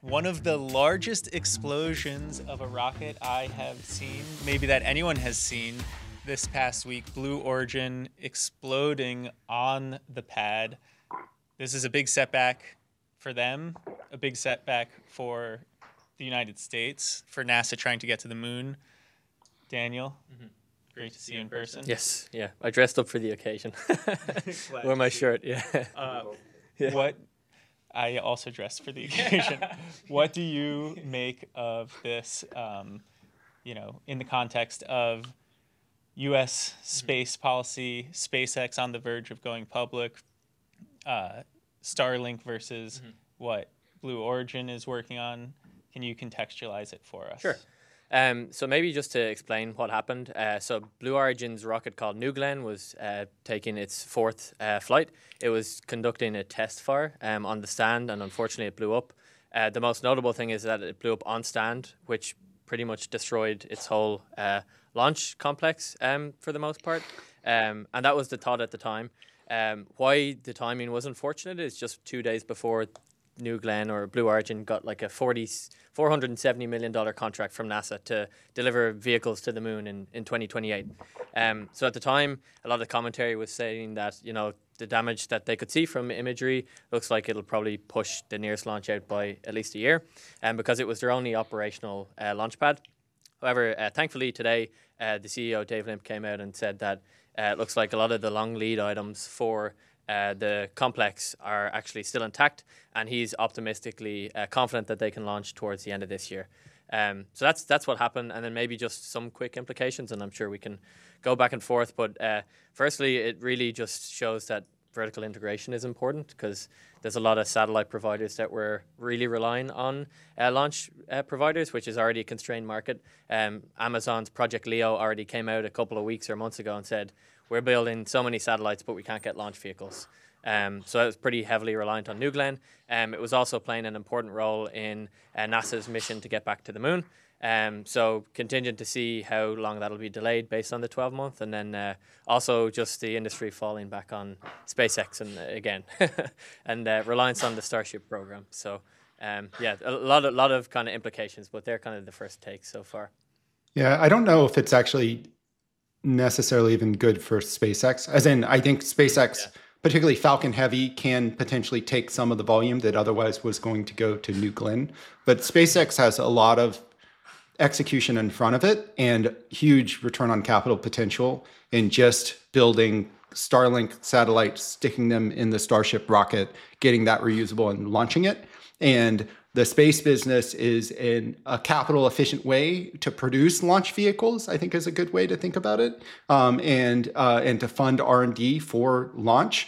One of the largest explosions of a rocket I have seen, maybe that anyone has seen this past week, Blue Origin exploding on the pad. This is a big setback for them, a big setback for the United States, for NASA trying to get to the moon. Daniel, great to see you in person. Yes, yeah. I dressed up for the occasion. Wore my shirt, yeah. What I also dressed for the occasion. What do you make of this, in the context of U.S. space policy, SpaceX on the verge of going public, Starlink versus what Blue Origin is working on? Can you contextualize it for us? Sure. So maybe just to explain what happened. So Blue Origin's rocket called New Glenn was taking its fourth flight. It was conducting a test fire on the stand, and unfortunately it blew up. The most notable thing is that it blew up on stand, which pretty much destroyed its whole launch complex for the most part. And that was the thought at the time. Why the timing was unfortunate is just 2 days before New Glenn or Blue Origin got like a $470 million contract from NASA to deliver vehicles to the moon in 2028. So at the time, a lot of commentary was saying that, the damage that they could see from imagery looks like it'll probably push the nearest launch out by at least a year, because it was their only operational launch pad. However, thankfully today, the CEO, Dave Limp, came out and said that it looks like a lot of the long lead items for the complex are actually still intact, and he's optimistically confident that they can launch towards the end of this year. So that's what happened, and then maybe just some quick implications, and I'm sure we can go back and forth. But firstly, it really just shows that vertical integration is important, because there's a lot of satellite providers that were really relying on launch providers, which is already a constrained market. Amazon's Project Leo already came out a couple of weeks or months ago and said, we're building so many satellites, but we can't get launch vehicles. So it was pretty heavily reliant on New Glenn. It was also playing an important role in NASA's mission to get back to the moon. So contingent to see how long that'll be delayed based on the 12-month, and then also just the industry falling back on SpaceX and again, and reliance on the Starship program. So a lot of kind of implications, but they're kind of the first takes so far. Yeah, I don't know if it's actually necessarily even good for SpaceX. As in, I think SpaceX, particularly Falcon Heavy, can potentially take some of the volume that otherwise was going to go to New Glenn. But SpaceX has a lot of execution in front of it and huge return on capital potential in just building Starlink satellites, sticking them in the Starship rocket, getting that reusable and launching it. And the space business is in a capital efficient way to produce launch vehicles, I think is a good way to think about it, and to fund R&D for launch.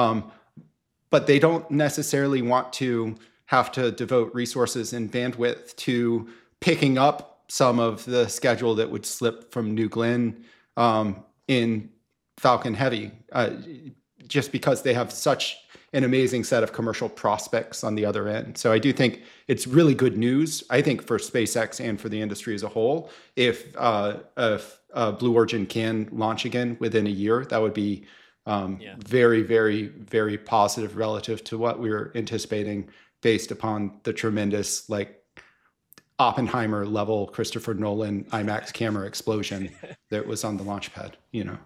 But they don't necessarily want to have to devote resources and bandwidth to picking up some of the schedule that would slip from New Glenn in Falcon Heavy, just because they have such an amazing set of commercial prospects on the other end. So I do think it's really good news, I think, for SpaceX and for the industry as a whole. If Blue Origin can launch again within a year, that would be very, very, very positive relative to what we were anticipating based upon the tremendous, Oppenheimer level Christopher Nolan IMAX camera explosion that was on the launch pad,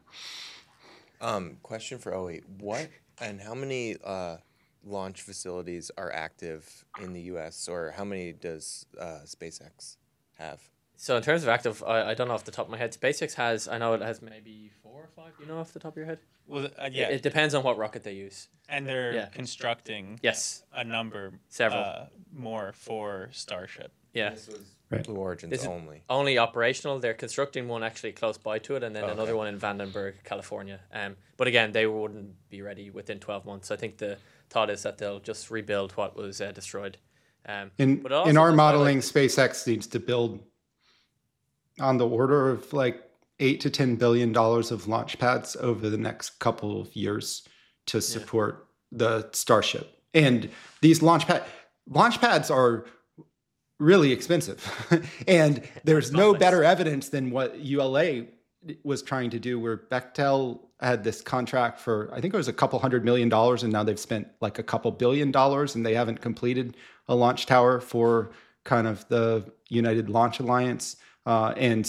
Question for Owie. What and how many launch facilities are active in the U.S., or how many does SpaceX have? So in terms of active, I don't know off the top of my head. SpaceX has, I know it has maybe 4 or 5. You know off the top of your head? Well, It depends on what rocket they use. And they're constructing a number, several more for Starship. Yeah. This was Right. Blue Origin's only. Only operational. They're constructing one actually close by to it, and then another one in Vandenberg, California. But again, they wouldn't be ready within 12 months. I think the thought is that they'll just rebuild what was destroyed. In our modeling, SpaceX needs to build on the order of $8 to $10 billion of launch pads over the next couple of years to support the Starship. And these launch pads are really expensive. And there's no better evidence than what ULA was trying to do, where Bechtel had this contract for, I think it was a couple $100 million, and now they've spent a couple $1 billion, and they haven't completed a launch tower for kind of the United Launch Alliance. And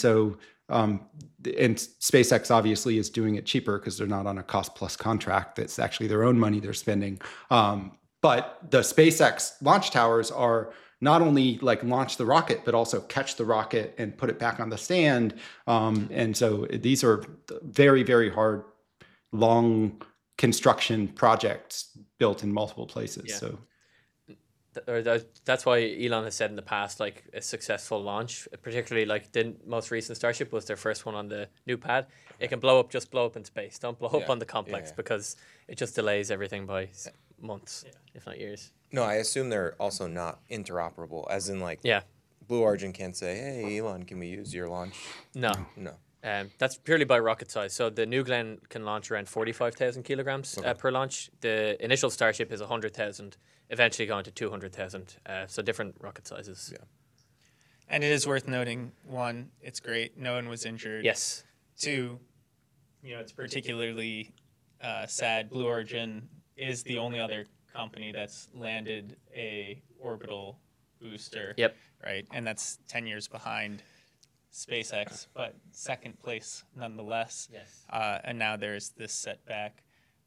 SpaceX obviously is doing it cheaper because they're not on a cost plus contract. That's actually their own money they're spending. But the SpaceX launch towers are not only like launch the rocket, but also catch the rocket and put it back on the stand. And so these are very, very hard, long construction projects built in multiple places. Yeah. So that's why Elon has said in the past, like a successful launch, particularly like the most recent Starship was their first one on the new pad. It can blow up in space. Don't blow up on the complex because it just delays everything by months, if not years. No, I assume they're also not interoperable, as in like Blue Origin can't say, hey, Elon, can we use your launch? No. That's purely by rocket size. So the New Glenn can launch around 45,000 kilograms per launch. The initial Starship is 100,000, eventually going to 200,000. So different rocket sizes. Yeah. And it is worth noting, one, it's great. No one was injured. Yes. Two, it's particularly sad. Blue Origin is the only other company that's landed a orbital booster. Yep. Right. And that's 10 years behind SpaceX, but second place nonetheless. Yes. And now there's this setback.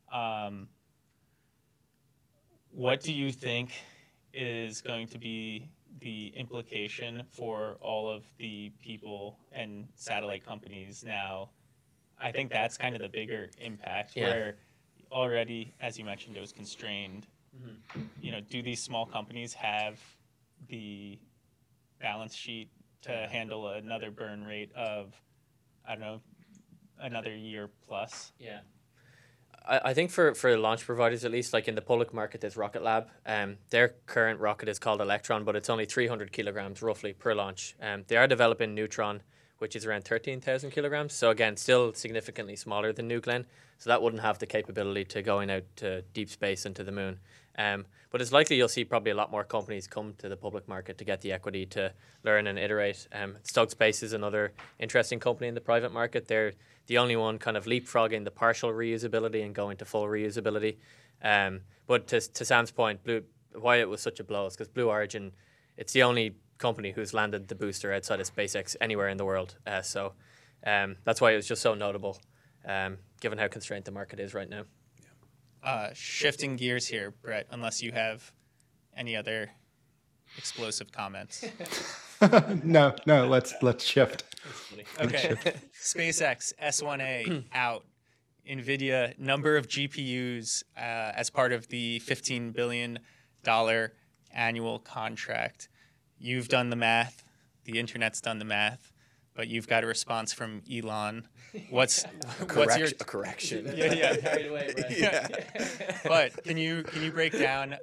What do you think is going to be the implication for all of the people and satellite companies now? I think that's kind of the bigger impact where already, as you mentioned, it was constrained. Mm-hmm. Do these small companies have the balance sheet to handle another burn rate of, I don't know, another year plus? Yeah. I think for launch providers, at least, like in the public market, there's Rocket Lab. Their current rocket is called Electron, but it's only 300 kilograms roughly per launch. They are developing Neutron, which is around 13,000 kilograms. So again, still significantly smaller than New Glenn. So that wouldn't have the capability to going out to deep space and to the moon. But it's likely you'll see probably a lot more companies come to the public market to get the equity to learn and iterate. Stoke Space is another interesting company in the private market. They're the only one kind of leapfrogging the partial reusability and going to full reusability. But to Sam's point, why it was such a blow is because Blue Origin, it's the only company who's landed the booster outside of SpaceX anywhere in the world. So that's why it was just so notable, given how constrained the market is right now. Shifting gears here, Brett, unless you have any other explosive comments. No, let's shift. Okay. SpaceX S1A out. NVIDIA, number of GPUs as part of the $15 billion annual contract. You've done the math. The internet's done the math. But you've got a response from Elon. What's your correction? Yeah. Carried away, Brett. Yeah. But can you break down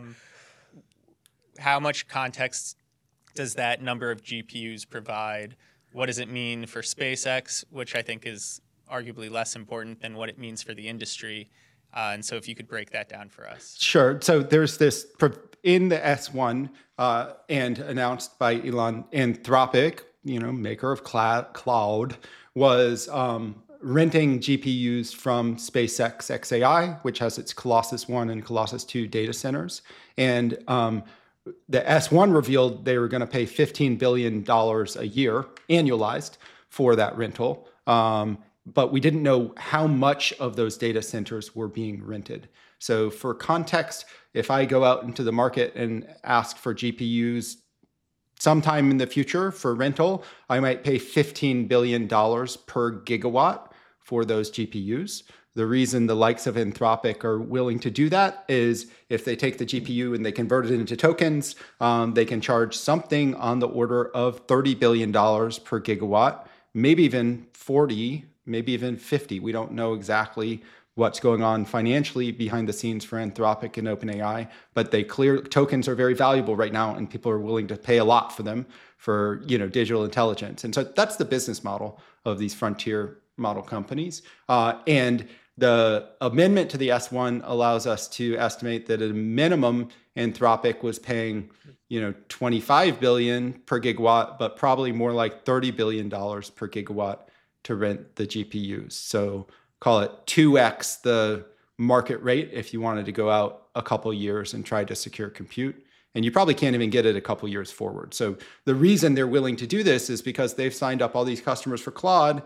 how much context does that number of GPUs provide? What does it mean for SpaceX, which I think is arguably less important than what it means for the industry? And so if you could break that down for us. Sure. So there's this in the S1 and announced by Elon, Anthropic, maker of Cloud, was renting GPUs from SpaceX XAI, which has its Colossus 1 and Colossus 2 data centers. And the S1 revealed they were going to pay $15 billion a year annualized for that rental. But we didn't know how much of those data centers were being rented. So for context, if I go out into the market and ask for GPUs sometime in the future for rental, I might pay $15 billion per gigawatt for those GPUs. The reason the likes of Anthropic are willing to do that is if they take the GPU and they convert it into tokens, they can charge something on the order of $30 billion per gigawatt, maybe even 40, maybe even 50. We don't know exactly what's going on financially behind the scenes for Anthropic and OpenAI, but tokens are very valuable right now, and people are willing to pay a lot for them for digital intelligence. And so that's the business model of these frontier model companies. And the amendment to the S1 allows us to estimate that at a minimum, Anthropic was paying, 25 billion per gigawatt, but probably more like $30 billion per gigawatt to rent the GPUs. So call it 2x the market rate if you wanted to go out a couple years and try to secure compute. And you probably can't even get it a couple years forward. So the reason they're willing to do this is because they've signed up all these customers for Claude,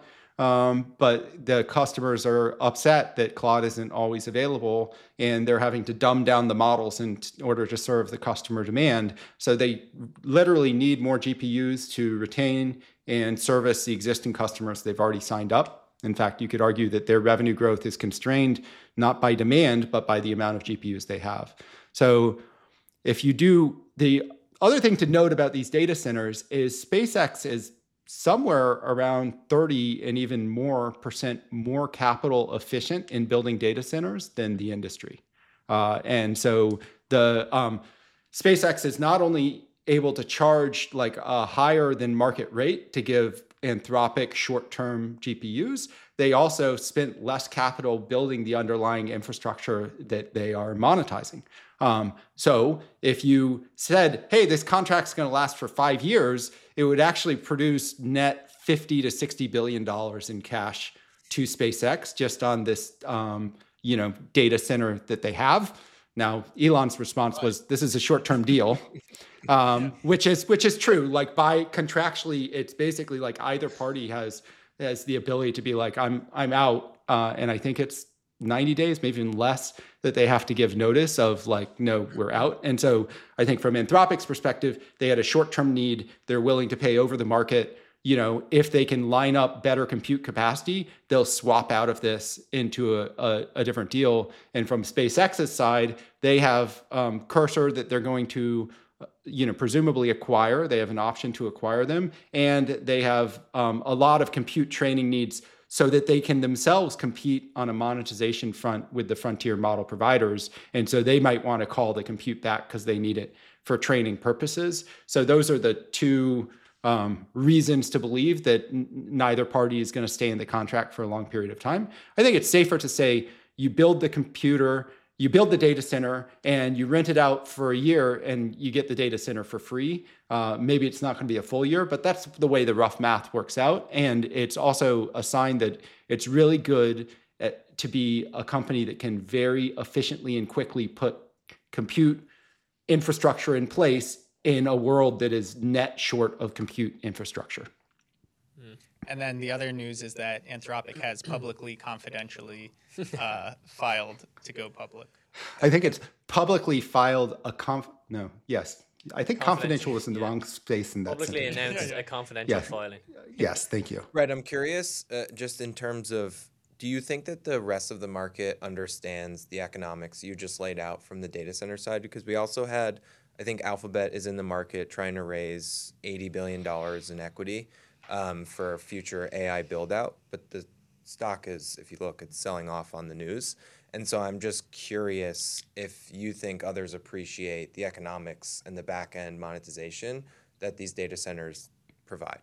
but the customers are upset that Claude isn't always available, and they're having to dumb down the models in order to serve the customer demand. So they literally need more GPUs to retain and service the existing customers they've already signed up. In fact, you could argue that their revenue growth is constrained not by demand, but by the amount of GPUs they have. So if you do, the other thing to note about these data centers is SpaceX is somewhere around 30 and even more percent more capital efficient in building data centers than the industry. And so the SpaceX is not only able to charge like a higher than market rate to give Anthropic short-term GPUs, they also spent less capital building the underlying infrastructure that they are monetizing. So if you said, hey, this contract's going to last for 5 years, it would actually produce net $50 to $60 billion in cash to SpaceX just on this, data center that they have. Now, Elon's response was, this is a short-term deal, which is true. Like by contractually, it's basically like either party has the ability to be like, I'm out. And I think it's 90 days, maybe even less, that they have to give notice of like, no, we're out. And so I think from Anthropic's perspective, they had a short-term need. They're willing to pay over the market. If they can line up better compute capacity, they'll swap out of this into a different deal. And from SpaceX's side, they have Cursor that they're going to, presumably acquire. They have an option to acquire them. And they have a lot of compute training needs so that they can themselves compete on a monetization front with the frontier model providers. And so they might want to call the compute back because they need it for training purposes. So those are the two reasons to believe that neither party is going to stay in the contract for a long period of time. I think it's safer to say you build the computer, you build the data center, and you rent it out for a year and you get the data center for free. Maybe it's not going to be a full year, but that's the way the rough math works out. And it's also a sign that it's really good to be a company that can very efficiently and quickly put compute infrastructure in place in a world that is net short of compute infrastructure. And then the other news is that Anthropic has publicly, confidentially filed to go public. I think it's publicly filed I think confidential was in the wrong space in that publicly sentence. announced a confidential filing. Yes, thank you. Brett, I'm curious, just in terms of, do you think that the rest of the market understands the economics you just laid out from the data center side? Because we also had, I think Alphabet is in the market trying to raise $80 billion in equity for future AI build out. But the stock is, if you look, it's selling off on the news. And so I'm just curious if you think others appreciate the economics and the back end monetization that these data centers provide.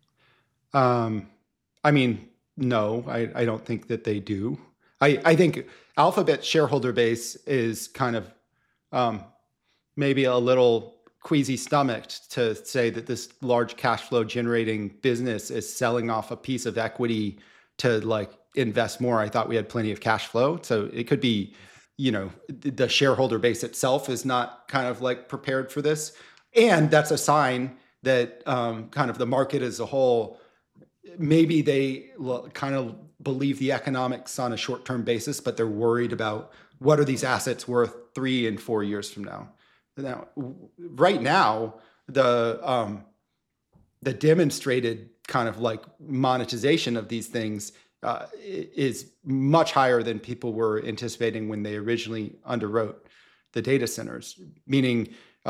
No, I don't think that they do. I think Alphabet's shareholder base is kind of maybe a little queasy stomached to say that this large cash flow generating business is selling off a piece of equity to like invest more. I thought we had plenty of cash flow. So it could be, the shareholder base itself is not kind of like prepared for this. And that's a sign that kind of the market as a whole, maybe they kind of believe the economics on a short-term basis, but they're worried about what are these assets worth 3 and 4 years from now. Now, right now, the demonstrated kind of like monetization of these things is much higher than people were anticipating when they originally underwrote the data centers. Meaning,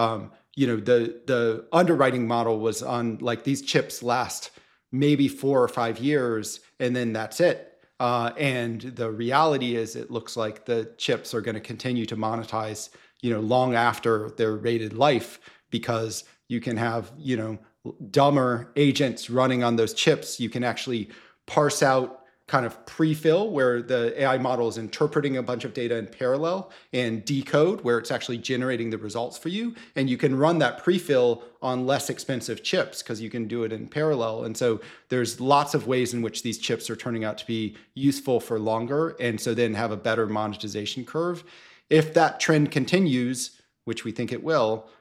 the underwriting model was on like these chips last maybe 4 or 5 years, and then that's it. And the reality is, it looks like the chips are going to continue to monetize, long after their rated life, because you can have, dumber agents running on those chips. You can actually parse out kind of pre-fill, where the AI model is interpreting a bunch of data in parallel, and decode, where it's actually generating the results for you. And you can run that pre-fill on less expensive chips because you can do it in parallel. And so there's lots of ways in which these chips are turning out to be useful for longer, and so then have a better monetization curve. If that trend continues, which we think it will,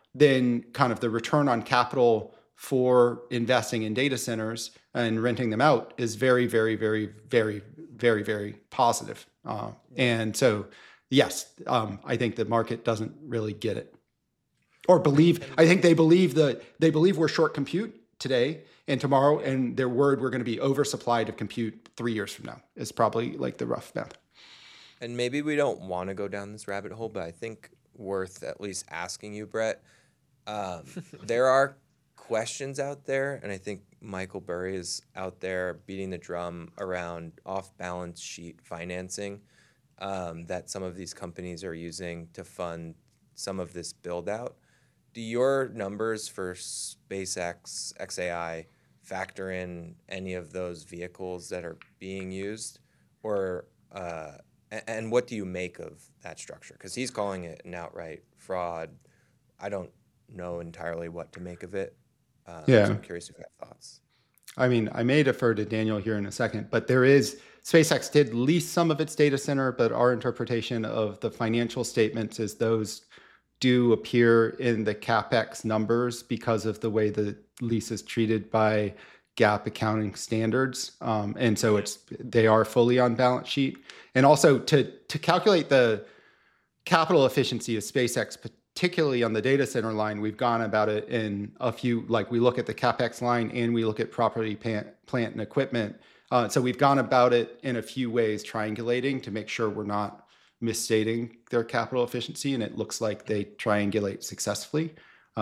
then kind of the return on capital for investing in data centers and renting them out is very, very, very, very, very, very positive. And so, yes, I think the market doesn't really get it or believe. I think they believe we're short compute today and tomorrow, and they're worried we're going to be oversupplied of compute 3 years from now. Is probably like the rough math. And maybe we don't want to go down this rabbit hole, but I think worth at least asking you, Brett. There are questions out there, and I think Michael Burry is out there beating the drum around off-balance sheet financing that some of these companies are using to fund some of this build-out. Do your numbers for SpaceX, xAI factor in any of those vehicles that are being used, or and what do you make of that structure? Because he's calling it an outright fraud. I don't know entirely what to make of it. So I'm curious if you have thoughts. I mean, I may defer to Daniel here in a second, but SpaceX did lease some of its data center, but our interpretation of the financial statements is those do appear in the CapEx numbers because of the way the lease is treated by GAAP accounting standards. And so they are fully on balance sheet. And also to calculate the capital efficiency of SpaceX, particularly on the data center line, we've gone about it in a few, like we look at the CapEx line and we look at property, plant and equipment. So we've gone about it in a few ways, triangulating to make sure we're not misstating their capital efficiency. And it looks like they triangulate successfully.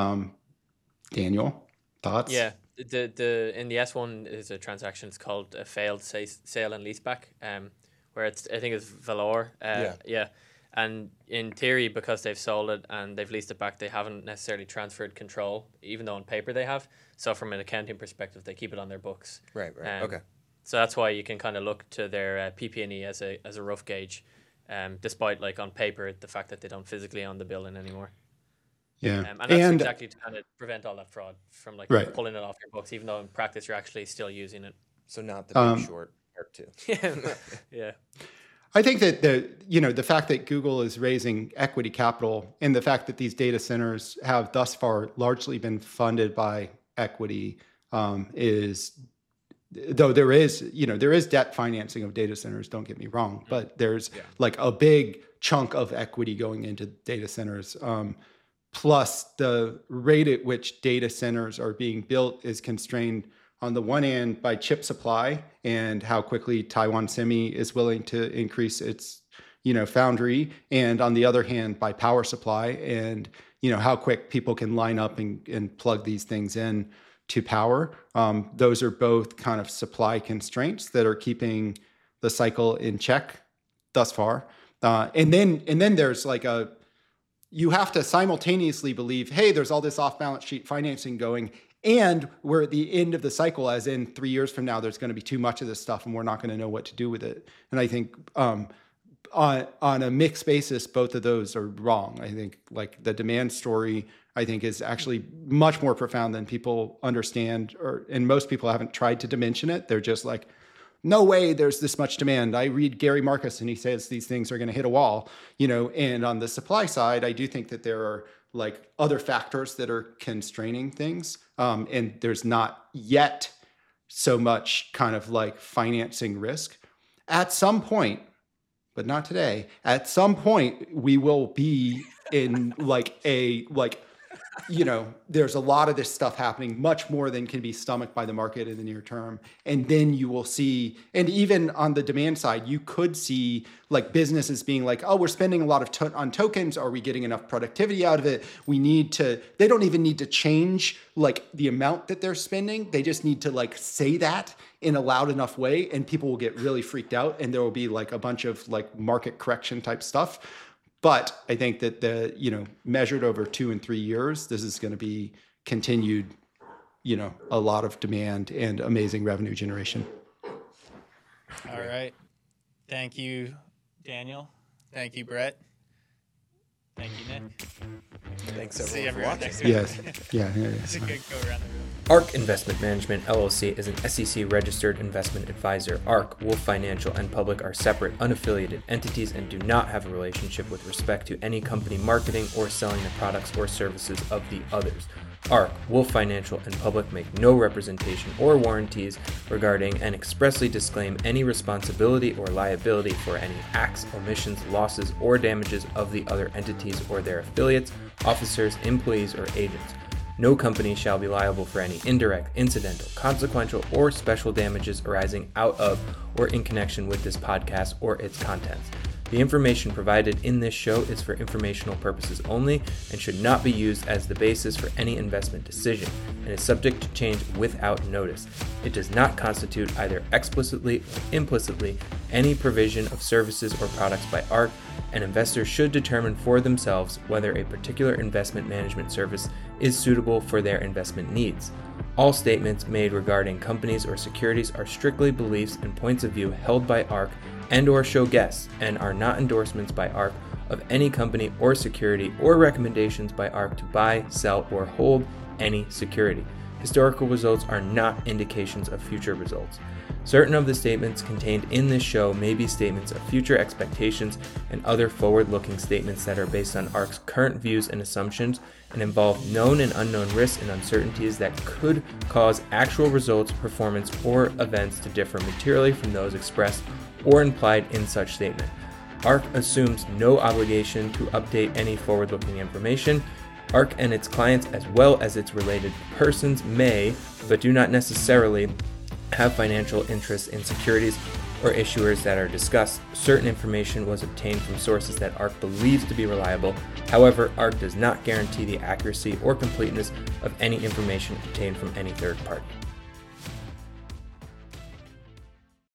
Daniel, thoughts? Yeah. In the S1 is a transaction. It's called a failed sale and leaseback, where I think it's Valor. Yeah. And in theory, because they've sold it and they've leased it back, they haven't necessarily transferred control, even though on paper they have. So from an accounting perspective, they keep it on their books. Right. Okay. So that's why you can kind of look to their PP&E as a rough gauge, despite like on paper the fact that they don't physically own the building anymore. Yeah, and that's exactly to kind of prevent all that fraud from like pulling it off your books, even though in practice you're actually still using it. So not the Big Short part two. Yeah. I think that the fact that Google is raising equity capital and the fact that these data centers have thus far largely been funded by equity is, though there is debt financing of data centers, don't get me wrong, but there's like a big chunk of equity going into data centers. Plus the rate at which data centers are being built is constrained on the one hand by chip supply and how quickly Taiwan Semi is willing to increase its, foundry, and on the other hand by power supply and, how quick people can line up and plug these things in to power. Those are both kind of supply constraints that are keeping the cycle in check thus far. And then there's like you have to simultaneously believe, hey, there's all this off-balance sheet financing going, and we're at the end of the cycle, as in 3 years from now, there's going to be too much of this stuff, and we're not going to know what to do with it. And I think on a mixed basis, both of those are wrong. I think like the demand story, I think, is actually much more profound than people understand, and most people haven't tried to dimension it. They're just like, no way there's this much demand. I read Gary Marcus and he says these things are going to hit a wall, and on the supply side, I do think that there are like other factors that are constraining things. And there's not yet so much kind of like financing risk. At some point, but not today, at some point we will be in there's a lot of this stuff happening, much more than can be stomached by the market in the near term. And then you will see, and even on the demand side, you could see like businesses being like, oh, we're spending a lot on tokens. Are we getting enough productivity out of it? They don't even need to change like the amount that they're spending. They just need to like say that in a loud enough way, and people will get really freaked out, and there will be like a bunch of like market correction type stuff. But I think that measured over 2 and 3 years, this is going to be continued, a lot of demand and amazing revenue generation. All right. Thank you, Daniel. Thank you, Brett. Thank you, Nick. Thanks everyone See everyone for watching. next week. Yes. Yeah. It's a good go around the room. ARK Investment Management LLC is an SEC-registered investment advisor. ARK, Wolf Financial, and Public are separate, unaffiliated entities and do not have a relationship with respect to any company marketing or selling the products or services of the others. ARK, Wolf Financial, and Public make no representation or warranties regarding and expressly disclaim any responsibility or liability for any acts, omissions, losses, or damages of the other entities or their affiliates, officers, employees, or agents. No company shall be liable for any indirect, incidental, consequential, or special damages arising out of or in connection with this podcast or its contents. The information provided in this show is for informational purposes only and should not be used as the basis for any investment decision and is subject to change without notice. It does not constitute either explicitly or implicitly any provision of services or products by ARK, and investors should determine for themselves whether a particular investment management service is suitable for their investment needs. All statements made regarding companies or securities are strictly beliefs and points of view held by ARK and/or show guests and are not endorsements by ARK of any company or security or recommendations by ARK to buy, sell, or hold any security. Historical results are not indications of future results. Certain of the statements contained in this show may be statements of future expectations and other forward-looking statements that are based on ARK's current views and assumptions and involve known and unknown risks and uncertainties that could cause actual results, performance, or events to differ materially from those expressed or implied in such statement. ARK assumes no obligation to update any forward-looking information. ARK and its clients, as well as its related persons, may, but do not necessarily, have financial interests in securities or issuers that are discussed. Certain information was obtained from sources that ARK believes to be reliable. However, ARK does not guarantee the accuracy or completeness of any information obtained from any third party.